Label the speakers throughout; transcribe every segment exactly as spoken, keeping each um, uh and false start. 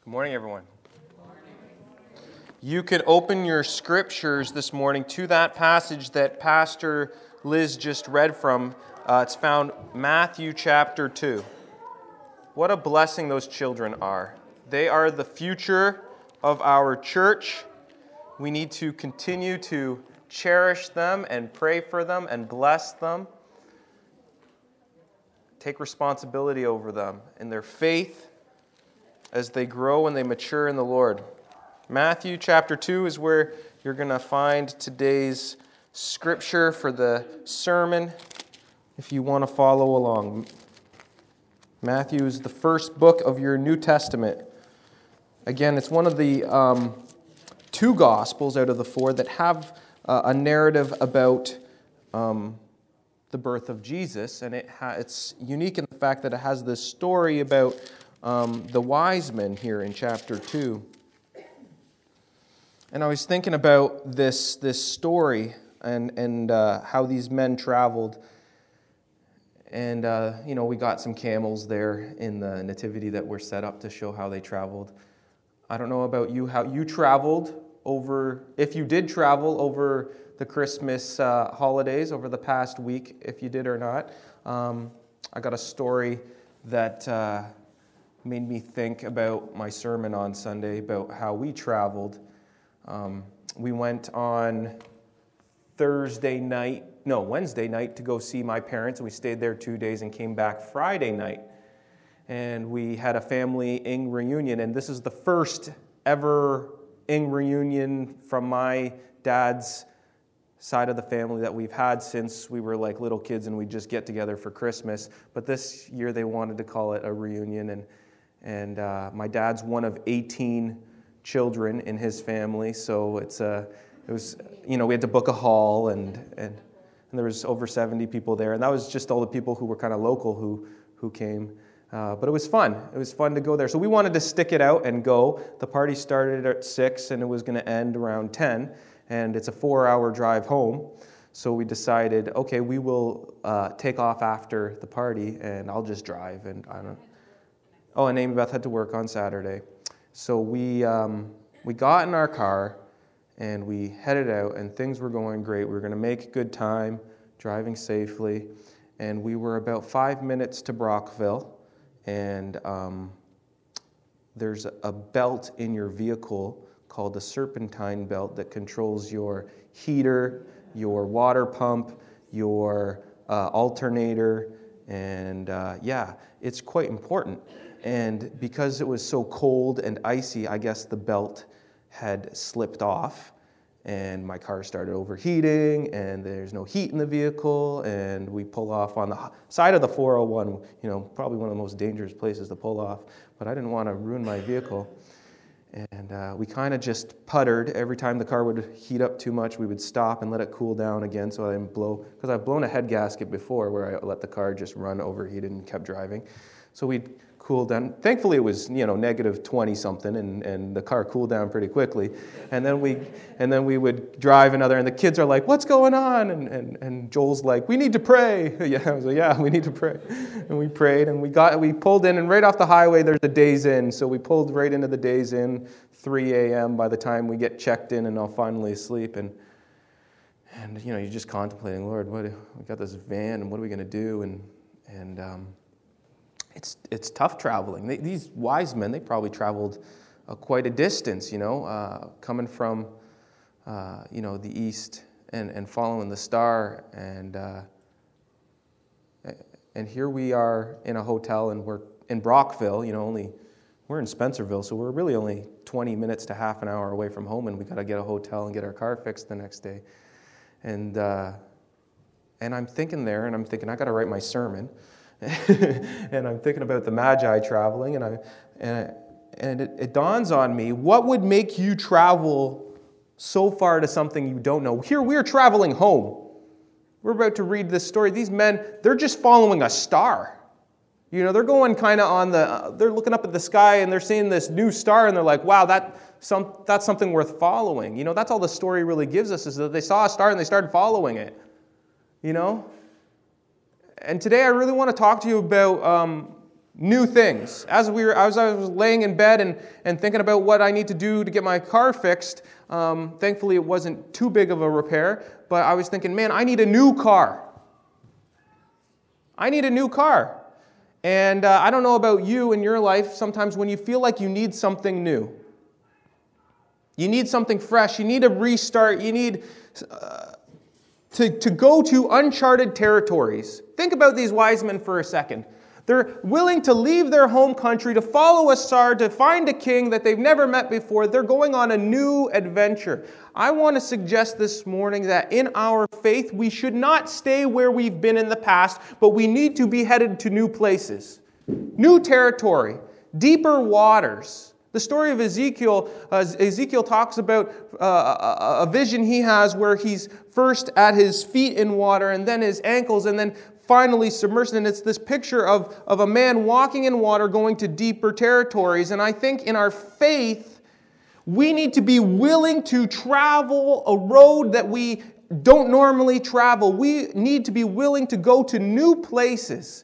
Speaker 1: Good morning, everyone. You can open your scriptures this morning to that passage that Pastor Liz just read from. Uh, it's found Matthew chapter two. What a blessing those children are. They are the future of our church. We need to continue to cherish them and pray for them and bless them. Take responsibility over them in their faith as they grow and they mature in the Lord. Matthew chapter two is where you're going to find today's scripture for the sermon, if you want to follow along. Matthew is the first book of your New Testament. Again, it's one of the um, two Gospels out of the four that have uh, a narrative about um, the birth of Jesus, and it ha- it's unique in the fact that it has this story about um, the wise men here in chapter two. And I was thinking about this this story and and uh, how these men traveled. And, uh, you know, we got some camels there in the nativity that were set up to show how they traveled. I don't know about you, how you traveled over, if you did travel over the Christmas uh, holidays, over the past week, if you did or not. Um, I got a story that uh, made me think about my sermon on Sunday, about how we traveled. Um, we went on Thursday night, no, Wednesday night to go see my parents, and we stayed there two days and came back Friday night. And we had a family Ing reunion, and this is the first ever Ing reunion from my dad's side of the family that we've had since we were like little kids and we'd just get together for Christmas. But this year they wanted to call it a reunion, and and uh, my dad's one of eighteen children in his family, so it's a it was you know we had to book a hall, and and and there was over seventy people there, and that was just all the people who were kind of local who who came. Uh, but it was fun. It was fun to go there. So we wanted to stick it out and go. The party started at six, and it was going to end around ten, and it's a four-hour drive home. So we decided, okay, we will uh, take off after the party, and I'll just drive. And I don't. Oh, and Amy Beth had to work on Saturday, so we um, we got in our car, and we headed out, and things were going great. We were going to make good time, driving safely, and we were about five minutes to Brockville. And um, there's a belt in your vehicle called the serpentine belt that controls your heater, your water pump, your uh, alternator, and uh, yeah, it's quite important. And because it was so cold and icy, I guess the belt had slipped off, and my car started overheating, and there's no heat in the vehicle, and we pull off on the side of the four oh one, you know, probably one of the most dangerous places to pull off, but I didn't want to ruin my vehicle. And uh, we kind of just puttered. Every time the car would heat up too much, we would stop and let it cool down again so I didn't blow, because I've blown a head gasket before where I let the car just run overheated and kept driving. So we'd cool down. Thankfully, it was you know negative twenty something, and, and the car cooled down pretty quickly. And then we and then we would drive another, and the kids are like, "What's going on?" And and, and Joel's like, "We need to pray." Yeah, I was like, "Yeah, we need to pray." And we prayed, and we got we pulled in, and right off the highway, there's a Days Inn. So we pulled right into the Days Inn, three a.m. by the time we get checked in, and I'll finally asleep. And and you know you're just contemplating, Lord, what we got this van, and what are we going to do? And and um, It's it's tough traveling. They, these wise men, they probably traveled uh, quite a distance, you know, uh, coming from, uh, you know, the east and, and following the star. And uh, and here we are in a hotel, and we're in Brockville, you know, only, we're in Spencerville, so we're really only twenty minutes to half an hour away from home, and we got to get a hotel and get our car fixed the next day. And, uh, and I'm thinking there, and I'm thinking, I got to write my sermon. And I'm thinking about the Magi traveling, and I and I, and it, it dawns on me, what would make you travel so far to something you don't know? Here we're traveling home. We're about to read this story. These men, they're just following a star. You know, they're going kind of on the, uh, they're looking up at the sky, and they're seeing this new star, and they're like, wow, that some that's something worth following. You know, that's all the story really gives us, is that they saw a star and they started following it. You know? And today I really want to talk to you about um, new things. As we were, as I was laying in bed and, and thinking about what I need to do to get my car fixed, um, thankfully it wasn't too big of a repair, but I was thinking, man, I need a new car. I need a new car. And uh, I don't know about you in your life, sometimes when you feel like you need something new, you need something fresh, you need a restart, you need uh, to, to go to uncharted territories. Think about these wise men for a second. They're willing to leave their home country, to follow a star, to find a king that they've never met before. They're going on a new adventure. I want to suggest this morning that in our faith, we should not stay where we've been in the past, but we need to be headed to new places, new territory, deeper waters. The story of Ezekiel, uh, Ezekiel talks about uh, a, a vision he has where he's first at his feet in water and then his ankles and then finally submerged. And it's this picture of, of a man walking in water going to deeper territories. And I think in our faith, we need to be willing to travel a road that we don't normally travel. We need to be willing to go to new places.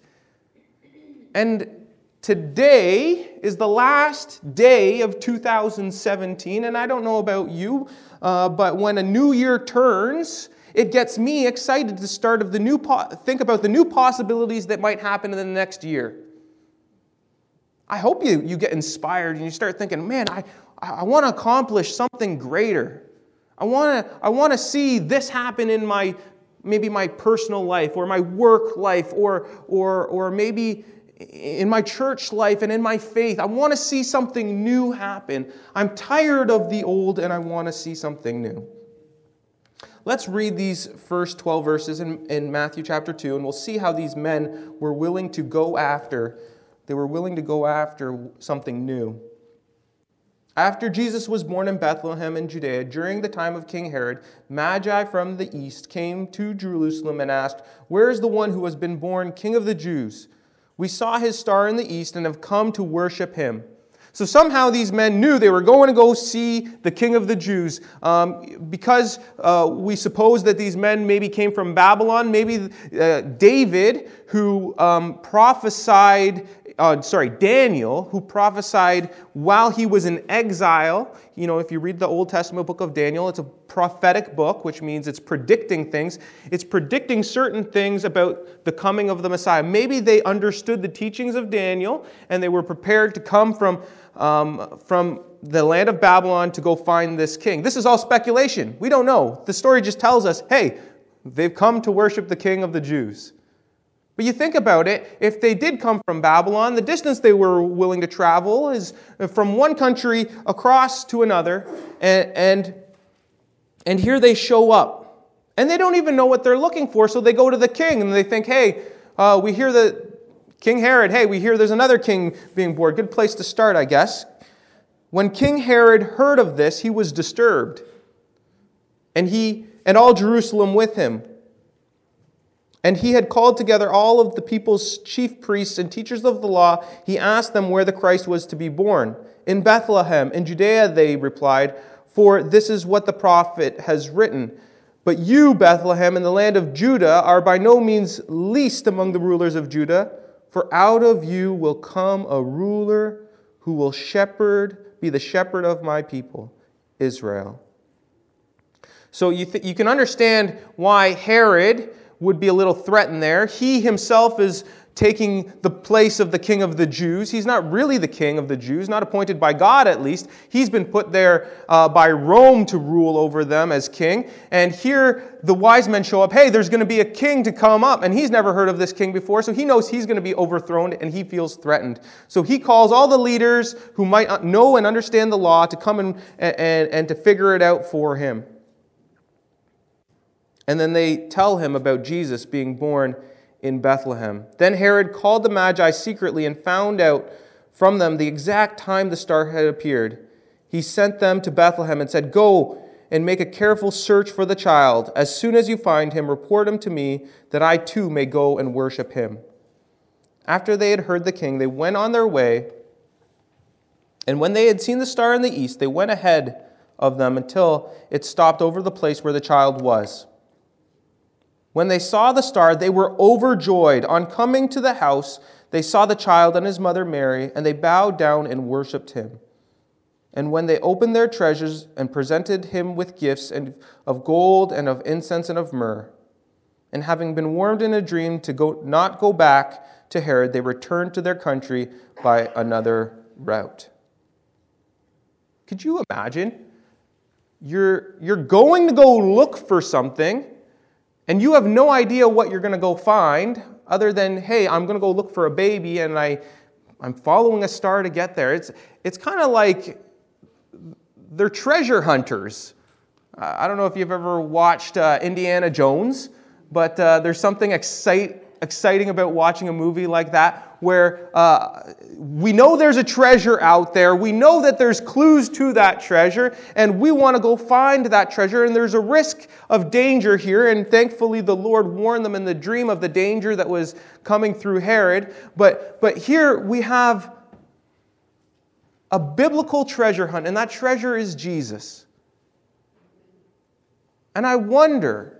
Speaker 1: And today is the last day of two thousand seventeen, and I don't know about you, uh, but when a new year turns, it gets me excited to start of the new po- think about the new possibilities that might happen in the next year. I hope you, you get inspired and you start thinking, man, I, I want to accomplish something greater. I want to I want to see this happen in my maybe my personal life or my work life or or or maybe in my church life and in my faith. I want to see something new happen. I'm tired of the old and I want to see something new. Let's read these first twelve verses in, in Matthew chapter two, and we'll see how these men were willing to go after, they were willing to go after something new. After Jesus was born in Bethlehem in Judea, during the time of King Herod, Magi from the east came to Jerusalem and asked, "Where is the one who has been born King of the Jews? We saw his star in the east and have come to worship him." So somehow these men knew they were going to go see the King of the Jews. Um, because uh, we suppose that these men maybe came from Babylon, maybe uh, David, who um, prophesied, uh, sorry, Daniel, who prophesied while he was in exile. You know, if you read the Old Testament book of Daniel, it's a prophetic book, which means it's predicting things. It's predicting certain things about the coming of the Messiah. Maybe they understood the teachings of Daniel, and they were prepared to come from Um, from the land of Babylon to go find this king. This is all speculation. We don't know. The story just tells us, hey, they've come to worship the King of the Jews. But you think about it, if they did come from Babylon, the distance they were willing to travel is from one country across to another, and and, and here they show up. And they don't even know what they're looking for, so they go to the king, and they think, hey, uh, we hear that King Herod, hey, we hear there's another king being born. Good place to start, I guess. When King Herod heard of this, he was disturbed, and he and all Jerusalem with him. And he had called together all of the people's chief priests and teachers of the law. He asked them where the Christ was to be born. "In Bethlehem, in Judea," they replied, "for this is what the prophet has written. But you, Bethlehem, in the land of Judah, are by no means least among the rulers of Judah. For out of you will come a ruler who will shepherd, be the shepherd of my people, Israel." So you, th- you can understand why Herod would be a little threatened there. He himself is taking the place of the King of the Jews. He's not really the King of the Jews, not appointed by God at least. He's been put there uh, by Rome to rule over them as king. And here the wise men show up. Hey, there's going to be a king to come up. And he's never heard of this king before, so he knows he's going to be overthrown and he feels threatened. So he calls all the leaders who might know and understand the law to come and, and, and to figure it out for him. And then they tell him about Jesus being born in Bethlehem. Then Herod called the Magi secretly and found out from them the exact time the star had appeared. He sent them to Bethlehem and said, "Go and make a careful search for the child. As soon as you find him, report him to me, that I too may go and worship him." After they had heard the king, they went on their way. And when they had seen the star in the east, they went ahead of them until it stopped over the place where the child was. When they saw the star, they were overjoyed. On coming to the house, they saw the child and his mother Mary, and they bowed down and worshipped him. And when they opened their treasures and presented him with gifts and of gold and of incense and of myrrh, and having been warned in a dream to go not go back to Herod, they returned to their country by another route. Could you imagine? You're, you're going to go look for something, and you have no idea what you're going to go find, other than, hey, I'm going to go look for a baby, and I, I'm following a star to get there. It's, it's kind of like they're treasure hunters. Uh, I don't know if you've ever watched uh, Indiana Jones, but uh, there's something excite, exciting about watching a movie like that, where uh, we know there's a treasure out there. We know that there's clues to that treasure, and we want to go find that treasure, and there's a risk of danger here, and thankfully the Lord warned them in the dream of the danger that was coming through Herod. But, but here we have a biblical treasure hunt, and that treasure is Jesus. And I wonder,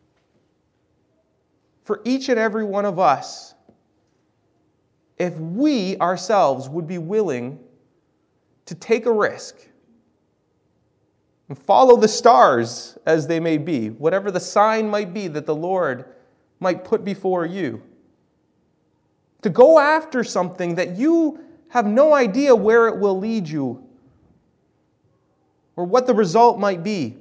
Speaker 1: for each and every one of us, if we ourselves would be willing to take a risk and follow the stars as they may be, whatever the sign might be that the Lord might put before you, to go after something that you have no idea where it will lead you or what the result might be.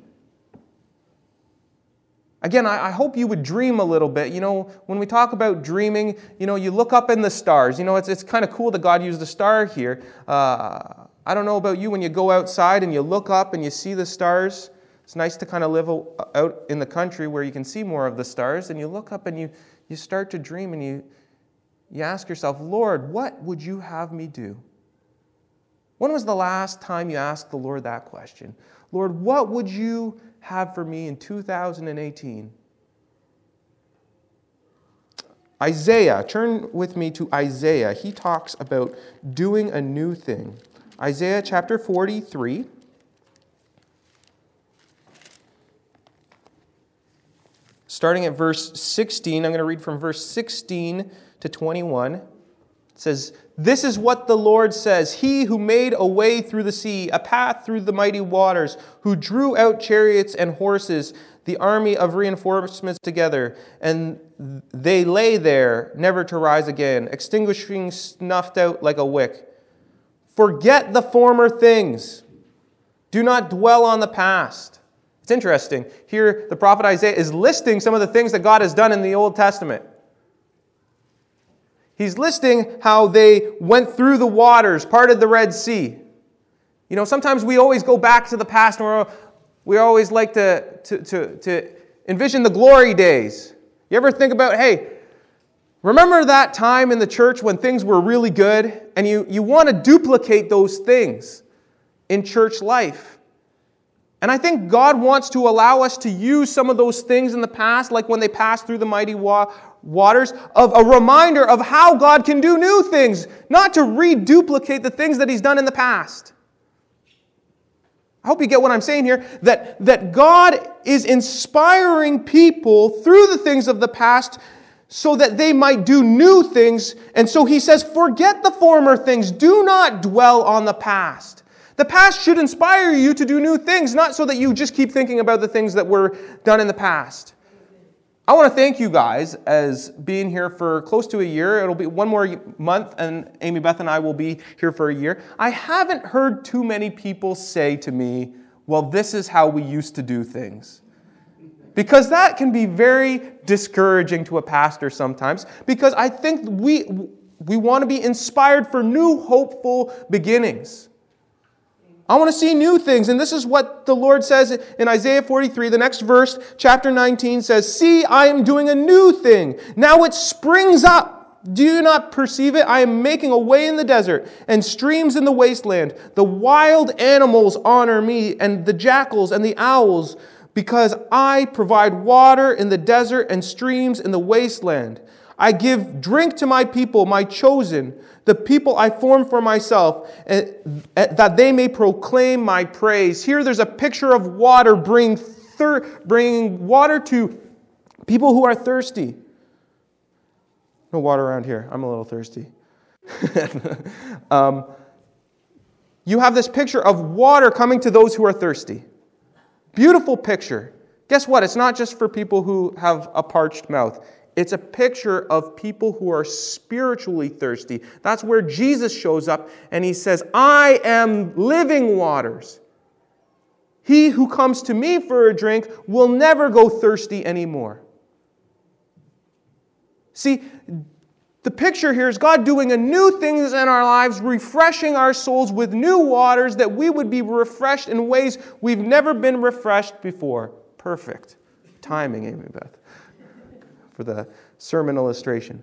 Speaker 1: Again, I, I hope you would dream a little bit. You know, when we talk about dreaming, you know, you look up in the stars. You know, it's it's kind of cool that God used a star here. Uh, I don't know about you, when you go outside and you look up and you see the stars, it's nice to kind of live out in the country where you can see more of the stars, and you look up and you, you start to dream, and you, you ask yourself, Lord, what would you have me do? When was the last time you asked the Lord that question? Lord, what would you have for me in two thousand eighteen? Isaiah, turn with me to Isaiah. He talks about doing a new thing. Isaiah chapter forty-three. Starting at verse sixteen, I'm going to read from verse sixteen to twenty-one. It says, "This is what the Lord says, He who made a way through the sea, a path through the mighty waters, who drew out chariots and horses, the army of reinforcements together, and they lay there, never to rise again, extinguishing, snuffed out like a wick. Forget the former things. Do not dwell on the past." It's interesting. Here, the prophet Isaiah is listing some of the things that God has done in the Old Testament. He's listing how they went through the waters, parted the Red Sea. You know, sometimes we always go back to the past, and we're, we always like to, to, to, to envision the glory days. You ever think about, hey, remember that time in the church when things were really good, and you, you want to duplicate those things in church life? And I think God wants to allow us to use some of those things in the past, like when they passed through the mighty wa- waters, of a reminder of how God can do new things, not to reduplicate the things that He's done in the past. I hope you get what I'm saying here, that, that God is inspiring people through the things of the past so that they might do new things. And so He says, forget the former things. Do not dwell on the past. The past should inspire you to do new things, not so that you just keep thinking about the things that were done in the past. I want to thank you guys as being here for close to a year. It'll be one more month, and Amy Beth and I will be here for a year. I haven't heard too many people say to me, well, this is how we used to do things. Because that can be very discouraging to a pastor sometimes, because I think we, we want to be inspired for new, hopeful beginnings. I want to see new things, and this is what the Lord says in Isaiah forty-three. The next verse, chapter nineteen, says, "See, I am doing a new thing. Now it springs up. Do you not perceive it? I am making a way in the desert and streams in the wasteland. The wild animals honor me, and the jackals and the owls, because I provide water in the desert and streams in the wasteland. I give drink to my people, my chosen, the people I formed for myself, that they may proclaim my praise." Here there's a picture of water, bringing, thir- bringing water to people who are thirsty. No water around here. I'm a little thirsty. um, you have this picture of water coming to those who are thirsty. Beautiful picture. Guess what? It's not just for people who have a parched mouth. It's a picture of people who are spiritually thirsty. That's where Jesus shows up and he says, I am living waters. He who comes to me for a drink will never go thirsty anymore. See, the picture here is God doing a new things in our lives, refreshing our souls with new waters that we would be refreshed in ways we've never been refreshed before. Perfect timing, Amy Beth, for the sermon illustration.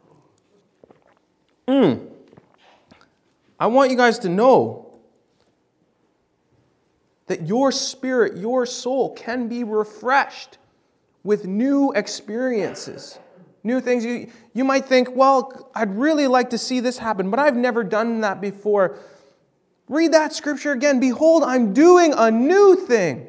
Speaker 1: Mm. I want you guys to know that your spirit, your soul can be refreshed with new experiences. New things. You, you might think, well, I'd really like to see this happen, but I've never done that before. Read that scripture again. Behold, I'm doing a new thing.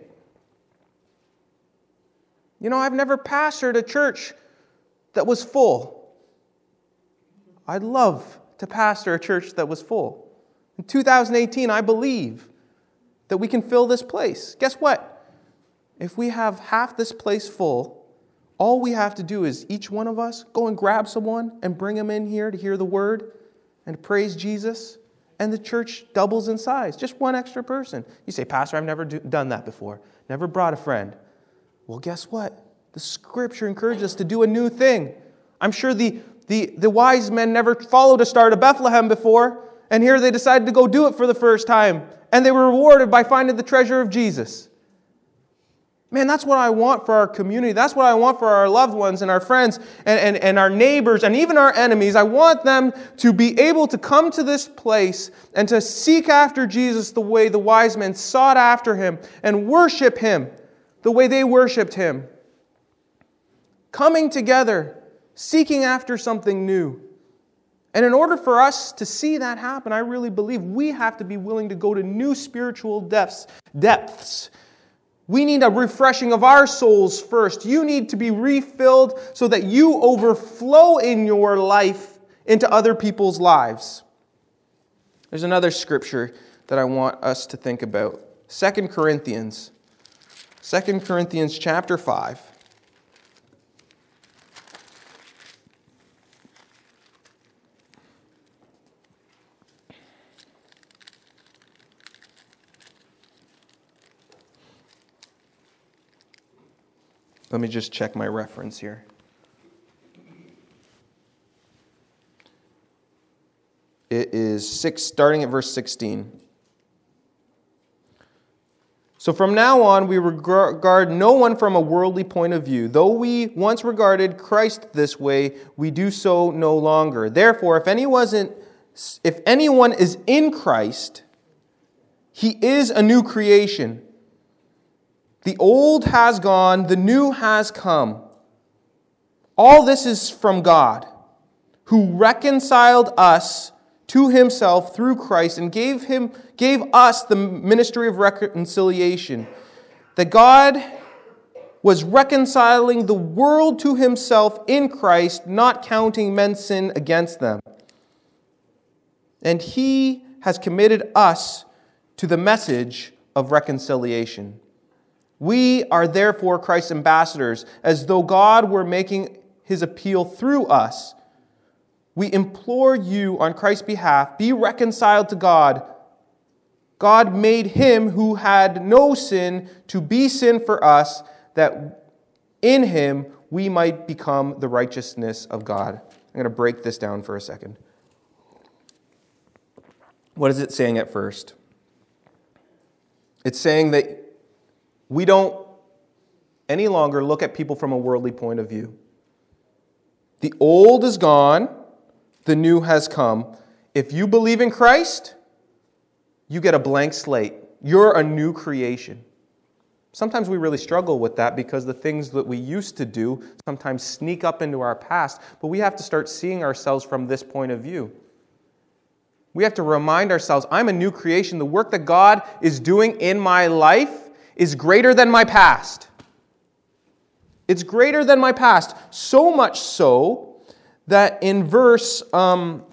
Speaker 1: You know, I've never pastored a church that was full. I'd love to pastor a church that was full. In two thousand eighteen, I believe that we can fill this place. Guess what? If we have half this place full, all we have to do is each one of us go and grab someone and bring them in here to hear the word and praise Jesus, and the church doubles in size. Just one extra person. You say, Pastor, I've never do- done that before. Never brought a friend. Well, guess what? The scripture encourages us to do a new thing. I'm sure the, the, the wise men never followed a star to Bethlehem before, and here they decided to go do it for the first time, and they were rewarded by finding the treasure of Jesus. Man, that's what I want for our community. That's what I want for our loved ones and our friends and, and, and our neighbors and even our enemies. I want them to be able to come to this place and to seek after Jesus the way the wise men sought after him and worship him the way they worshiped him. Coming together, seeking after something new. And in order for us to see that happen, I really believe we have to be willing to go to new spiritual depths, depths. We need a refreshing of our souls first. You need to be refilled so that you overflow in your life into other people's lives. There's another scripture that I want us to think about. Second Corinthians. Second Corinthians chapter five. Let me just check my reference here. It is six, starting at verse sixteen. So from now on, we regard no one from a worldly point of view. Though we once regarded Christ this way, we do so no longer. Therefore, if anyone isn't, if anyone is in Christ, he is a new creation. The old has gone, the new has come. All this is from God, who reconciled us to himself through Christ and gave him gave us the ministry of reconciliation. That God was reconciling the world to himself in Christ, not counting men's sin against them. And he has committed us to the message of reconciliation. We are therefore Christ's ambassadors, as though God were making his appeal through us. We implore you on Christ's behalf, be reconciled to God. God made him who had no sin to be sin for us, that in him we might become the righteousness of God. I'm going to break this down for a second. What is it saying at first? It's saying that we don't any longer look at people from a worldly point of view. The old is gone, the new has come. If you believe in Christ, you get a blank slate. You're a new creation. Sometimes we really struggle with that because the things that we used to do sometimes sneak up into our past, but we have to start seeing ourselves from this point of view. We have to remind ourselves, I'm a new creation. The work that God is doing in my life is greater than my past. It's greater than my past. So much so that in verse um,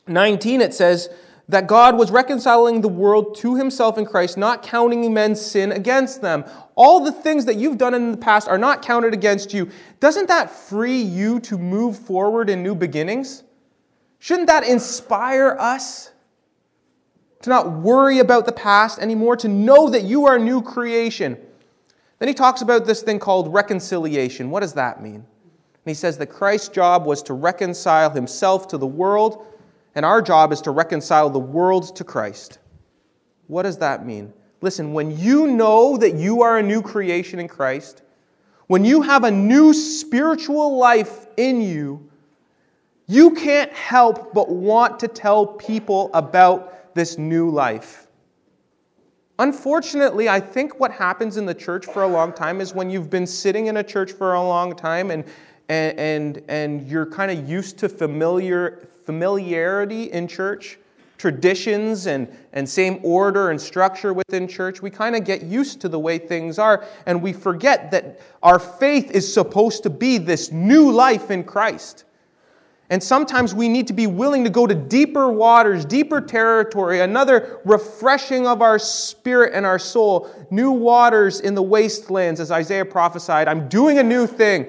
Speaker 1: nineteen, it says that God was reconciling the world to himself in Christ, not counting men's sin against them. All the things that you've done in the past are not counted against you. Doesn't that free you to move forward in new beginnings? Shouldn't that inspire us to not worry about the past anymore, to know that you are a new creation? Then he talks about this thing called reconciliation. What does that mean? And he says that Christ's job was to reconcile himself to the world, and our job is to reconcile the world to Christ. What does that mean? Listen, when you know that you are a new creation in Christ, when you have a new spiritual life in you, you can't help but want to tell people about this new life. Unfortunately, I think what happens in the church for a long time is when you've been sitting in a church for a long time and and and, and you're kind of used to familiar familiarity in church, traditions and, and same order and structure within church, we kind of get used to the way things are, and we forget that our faith is supposed to be this new life in Christ. And sometimes we need to be willing to go to deeper waters, deeper territory, another refreshing of our spirit and our soul, new waters in the wastelands, as Isaiah prophesied. I'm doing a new thing.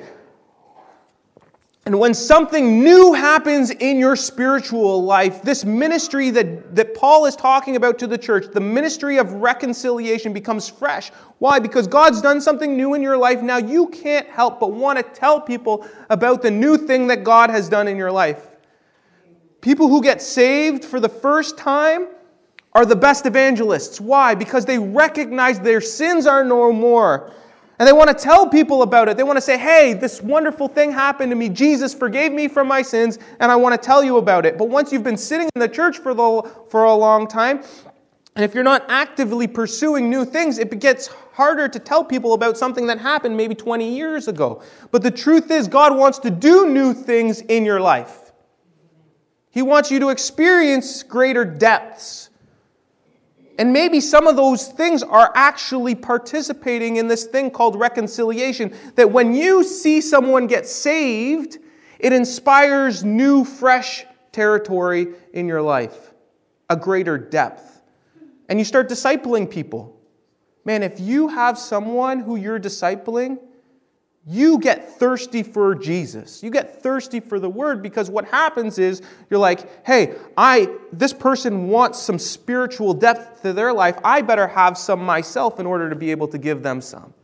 Speaker 1: And when something new happens in your spiritual life, this ministry that, that Paul is talking about to the church, the ministry of reconciliation, becomes fresh. Why? Because God's done something new in your life. Now you can't help but want to tell people about the new thing that God has done in your life. People who get saved for the first time are the best evangelists. Why? Because they recognize their sins are no more. And they want to tell people about it. They want to say, hey, this wonderful thing happened to me. Jesus forgave me from my sins, and I want to tell you about it. But once you've been sitting in the church for, the, for a long time, and if you're not actively pursuing new things, it gets harder to tell people about something that happened maybe twenty years ago. But the truth is, God wants to do new things in your life. He wants you to experience greater depths. And maybe some of those things are actually participating in this thing called reconciliation. That when you see someone get saved, it inspires new, fresh territory in your life. A greater depth. And you start discipling people. Man, if you have someone who you're discipling, you get thirsty for Jesus. You get thirsty for the Word, because what happens is you're like, hey, I this person wants some spiritual depth to their life. I better have some myself in order to be able to give them some.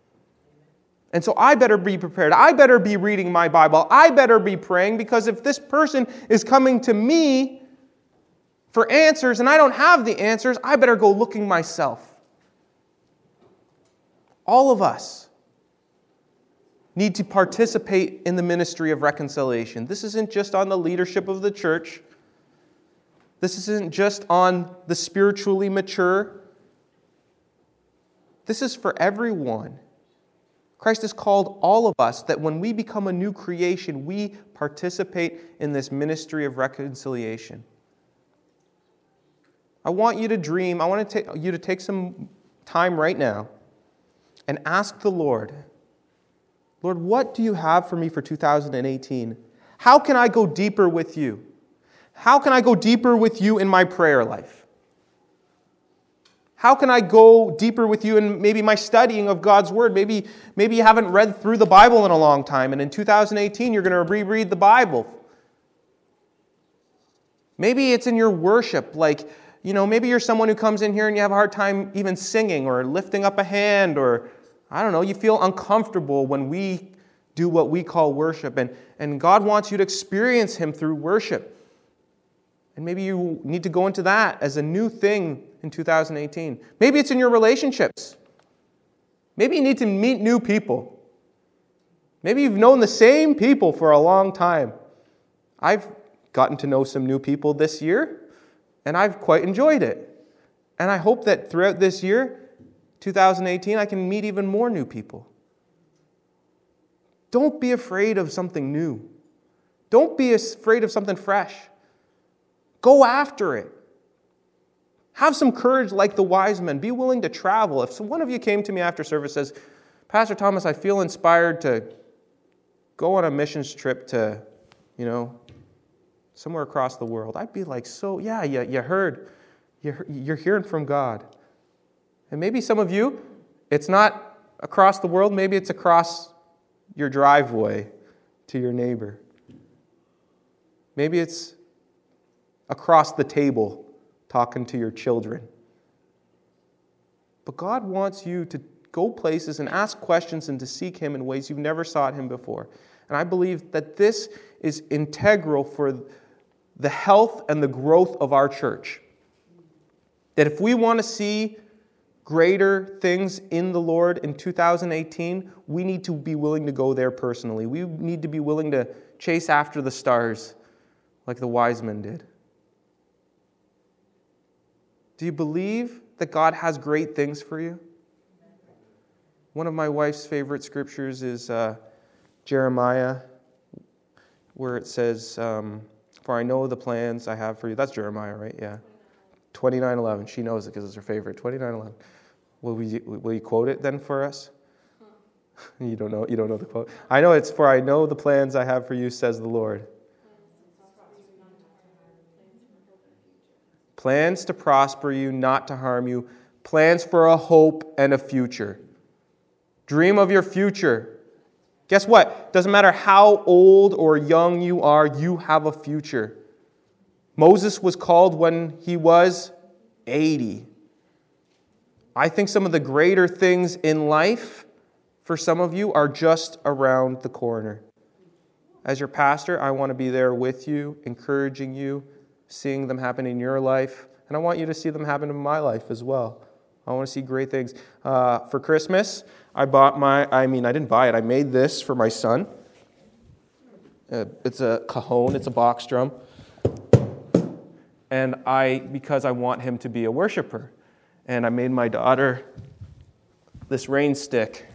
Speaker 1: And so I better be prepared. I better be reading my Bible. I better be praying, because if this person is coming to me for answers and I don't have the answers, I better go looking myself. All of us need to participate in the ministry of reconciliation. This isn't just on the leadership of the church. This isn't just on the spiritually mature. This is for everyone. Christ has called all of us that when we become a new creation, we participate in this ministry of reconciliation. I want you to dream, I want to take, you to take some time right now and ask the Lord, Lord, what do you have for me for two thousand eighteen? How can I go deeper with you? How can I go deeper with you in my prayer life? How can I go deeper with you in maybe my studying of God's Word? Maybe, maybe you haven't read through the Bible in a long time, and in two thousand eighteen you're going to reread the Bible. Maybe it's in your worship, like, you know, maybe you're someone who comes in here and you have a hard time even singing or lifting up a hand, or I don't know, you feel uncomfortable when we do what we call worship. And, and God wants you to experience Him through worship. And maybe you need to go into that as a new thing in two thousand eighteen. Maybe it's in your relationships. Maybe you need to meet new people. Maybe you've known the same people for a long time. I've gotten to know some new people this year, and I've quite enjoyed it. And I hope that throughout this year, two thousand eighteen, I can meet even more new people. Don't be afraid of something new. Don't be afraid of something fresh. Go after it. Have some courage like the wise men. Be willing to travel. If one of you came to me after service and says, Pastor Thomas, I feel inspired to go on a missions trip to, you know, somewhere across the world, I'd be like, so, yeah, you, you heard, you're, you're hearing from God. And maybe some of you, it's not across the world, maybe it's across your driveway to your neighbor. Maybe it's across the table talking to your children. But God wants you to go places and ask questions and to seek Him in ways you've never sought Him before. And I believe that this is integral for the health and the growth of our church. That if we want to see greater things in the Lord in two thousand eighteen, we need to be willing to go there personally. We need to be willing to chase after the stars like the wise men did. Do you believe that God has great things for you? One of my wife's favorite scriptures is uh, Jeremiah, where it says, um, for I know the plans I have for you. That's Jeremiah, right? Yeah. twenty-nine eleven. She knows it because it's her favorite. twenty-nine eleven. Will, we, will you quote it then for us? You don't know. You don't know the quote. I know it's, for I know the plans I have for you, says the Lord. Plans to prosper you, not to harm you. Plans for a hope and a future. Dream of your future. Guess what? Doesn't matter how old or young you are, you have a future. Moses was called when he was eighty. I think some of the greater things in life for some of you are just around the corner. As your pastor, I want to be there with you, encouraging you, seeing them happen in your life, and I want you to see them happen in my life as well. I want to see great things. Uh, for Christmas, I bought my, I mean, I didn't buy it. I made this for my son. Uh, it's a cajon. It's a box drum. And I, because I want him to be a worshiper. And I made my daughter this rain stick.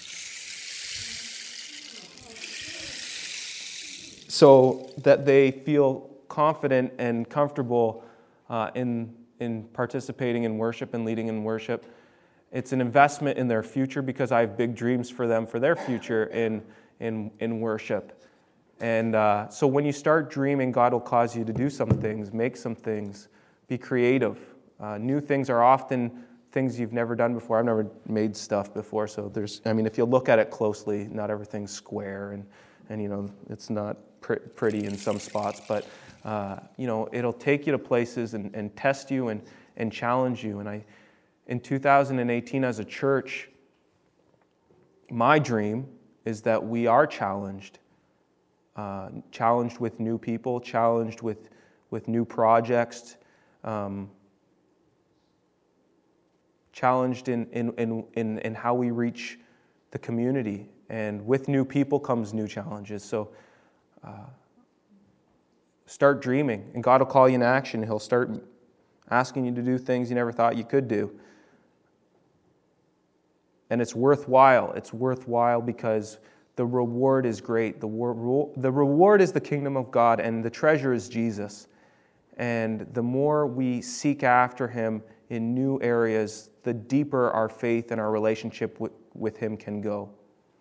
Speaker 1: So that they feel confident and comfortable uh, in in participating in worship and leading in worship. It's an investment in their future because I have big dreams for them for their future in in in worship. And uh, so when you start dreaming, God will cause you to do some things, make some things, be creative. Uh, new things are often things you've never done before. I've never made stuff before, so there's, I mean, if you look at it closely, not everything's square, and, and you know, it's not pr- pretty in some spots, but, uh, you know, it'll take you to places and, and test you and, and challenge you. And I, in two thousand eighteen as a church, my dream is that we are challenged, uh, challenged with new people, challenged with, with new projects, um, challenged in, in, in, in, in how we reach the community. And with new people comes new challenges. So uh, start dreaming, and God will call you in action. He'll start asking you to do things you never thought you could do. And it's worthwhile. It's worthwhile because the reward is great. The, wor- the reward is the kingdom of God, and the treasure is Jesus. And the more we seek after Him in new areas, the deeper our faith and our relationship with, with Him can go.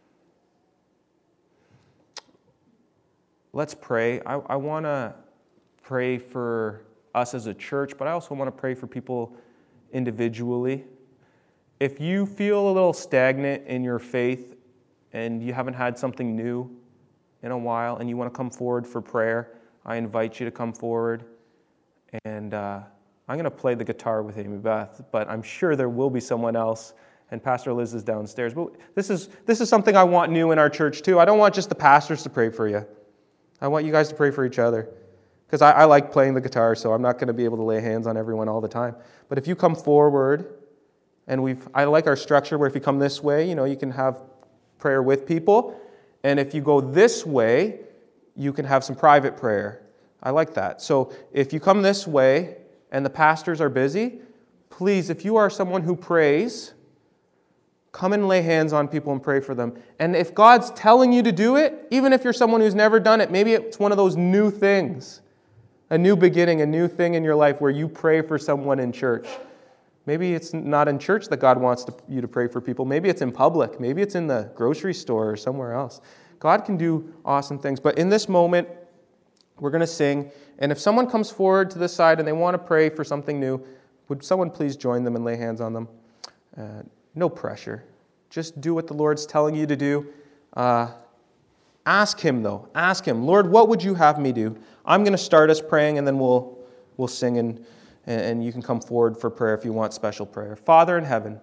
Speaker 1: Let's pray. I, I want to pray for us as a church, but I also want to pray for people individually. If you feel a little stagnant in your faith and you haven't had something new in a while and you want to come forward for prayer, I invite you to come forward. And uh, I'm going to play the guitar with Amy Beth, but I'm sure there will be someone else, and Pastor Liz is downstairs. But this is this is something I want new in our church too. I don't want just the pastors to pray for you. I want you guys to pray for each other. Because I, I like playing the guitar, so I'm not going to be able to lay hands on everyone all the time. But if you come forward, and we've I like our structure where if you come this way, you know, you can have prayer with people. And if you go this way, you can have some private prayer. I like that. So if you come this way and the pastors are busy, please, if you are someone who prays, come and lay hands on people and pray for them. And if God's telling you to do it, even if you're someone who's never done it, maybe it's one of those new things, a new beginning, a new thing in your life where you pray for someone in church. Maybe it's not in church that God wants to, you to pray for people. Maybe it's in public. Maybe it's in the grocery store or somewhere else. God can do awesome things. But in this moment, We're going to sing. And if someone comes forward to this side and they want to pray for something new, would someone please join them and lay hands on them? Uh, no pressure. Just do what the Lord's telling you to do. Uh, ask Him, though. Ask Him, Lord, what would you have me do? I'm going to start us praying, and then we'll we'll sing, and, and you can come forward for prayer if you want special prayer. Father in heaven,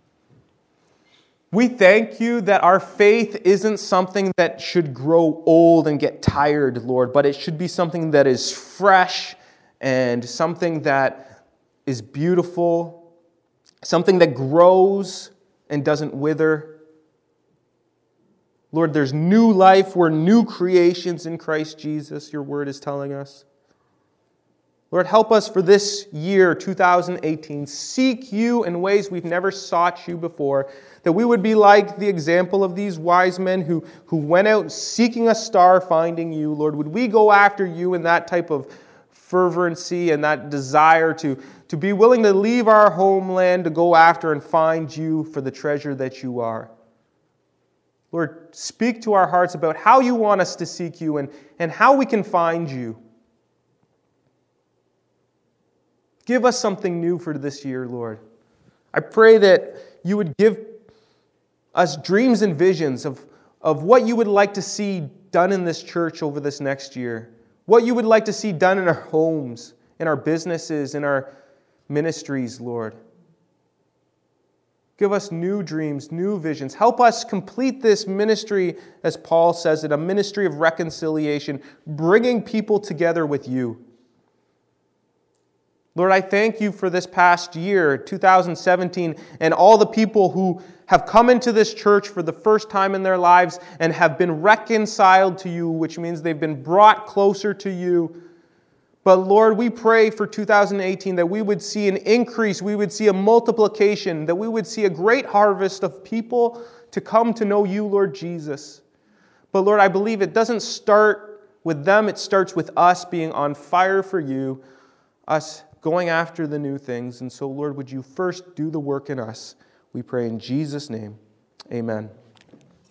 Speaker 1: we thank you that our faith isn't something that should grow old and get tired, Lord, but it should be something that is fresh and something that is beautiful, something that grows and doesn't wither. Lord, there's new life. We're new creations in Christ Jesus, your word is telling us. Lord, help us for this year, two thousand eighteen. Seek you in ways we've never sought you before, that we would be like the example of these wise men who, who went out seeking a star, finding you. Lord, would we go after you in that type of fervency and that desire to, to be willing to leave our homeland to go after and find you for the treasure that you are. Lord, speak to our hearts about how you want us to seek you and, and how we can find you. Give us something new for this year, Lord. I pray that you would give us dreams and visions of, of what you would like to see done in this church over this next year. What you would like to see done in our homes, in our businesses, in our ministries, Lord. Give us new dreams, new visions. Help us complete this ministry, as Paul says it, a ministry of reconciliation, bringing people together with you. Lord, I thank you for this past year, two thousand seventeen, and all the people who have come into this church for the first time in their lives and have been reconciled to you, which means they've been brought closer to you. But Lord, we pray for two thousand eighteen that we would see an increase, we would see a multiplication, that we would see a great harvest of people to come to know you, Lord Jesus. But Lord, I believe it doesn't start with them, it starts with us being on fire for you, us going after the new things. And so, Lord, would you first do the work in us? We pray in Jesus' name. Amen.